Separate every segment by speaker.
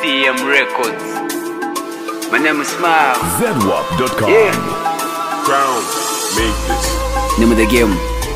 Speaker 1: CM Records. My name is Smile.
Speaker 2: ZWAP.com.
Speaker 1: Yeah.
Speaker 2: Crown, make this.
Speaker 3: Name of the game.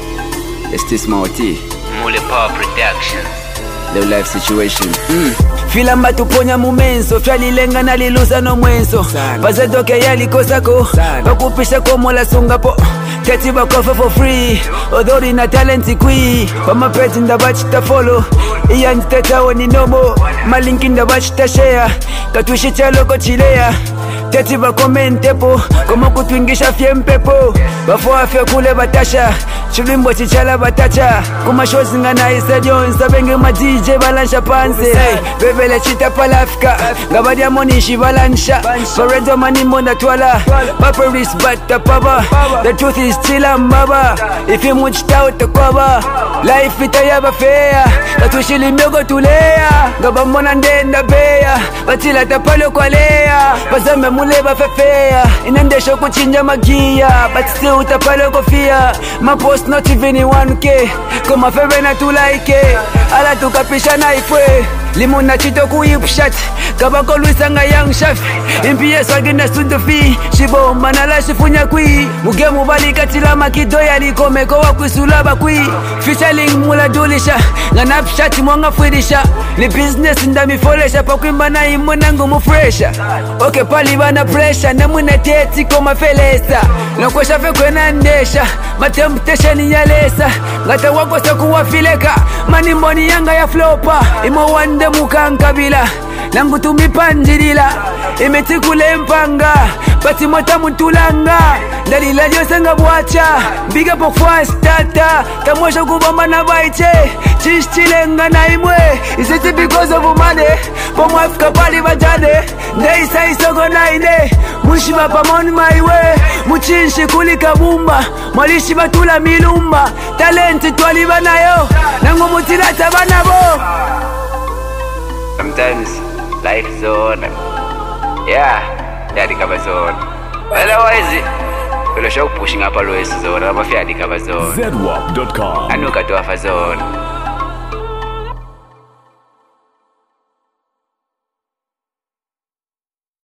Speaker 3: It's this T.
Speaker 1: Mule Power Productions.
Speaker 3: Low life situation. Filamba tuponya mumenso Fyalilenga naliluza no mwenso Pazedoke yalikosako Bakupisha komola sungapo Teti bakofa for free Odori na talenti kui Pamapeti ndabachita follow Iya nteta woni nomo Malinki ndabachita share Katuishi chaloko chilea Teti bakomentepo Komo kutwingisha fye mpepo Bafo afya kule batasha Chulimbo chichala batacha Kuma shozi ngana isa Jones Sabenge ma DJ balansha panse Bebele chita palafika Ngabadi ya monishi balansha Foredo manimo na twala Paparis bata paba The truth is chila mbaba Ifi mwichita utakwaba Life itayaba fea Katushili myogo tulea Ngabamona ndenda beya Batila tapalo kwa lea Bazame muleba fefea Inandesho kuchinja magia But still utapalo kofia My post not even in 1K Koma febe na tulaike Ala tukapisha na ifwe Limuna chito kuipshat Kabako luisanga young chef Impie swagina sundufi Shibo manala shifunya kui Muge mubali katila makido ya likomeko wakwisulaba kui Featuring mula dulisha Nganapshati mwanga fwirisha Ni business ndami folesha Pakwimba na imunangu mufresha Okay pali bana pressure Namuna teti koma felesa Nakwesha fe kwena ndesha Matemptation yalesa Ngata wakosa kuwafileka Mani mboni yanga ya flopa Imo wande mukankabila Nangu tumipanjirila Imetikule mpanga Pati mota mutulanga Dalila josanga buacha Biga pokfwa stata Kamosha kubamba na baiche Chishchilenga na imwe Is it because of money Pomo Afrika pali bajade Ndeisa isogo na ine Mushiba pamoni maiwe Muchinshi kulika bumba Mwalishi batula milumba Talenti twaliba nayo Nangu mutilata banabo
Speaker 1: Sometimes life is on. Yeah, daddy cover zone. Otherwise, we'll show pushing up always zone. I'm a fiadi cover zone.
Speaker 2: ZWAP.com.
Speaker 1: I know got to have a zone.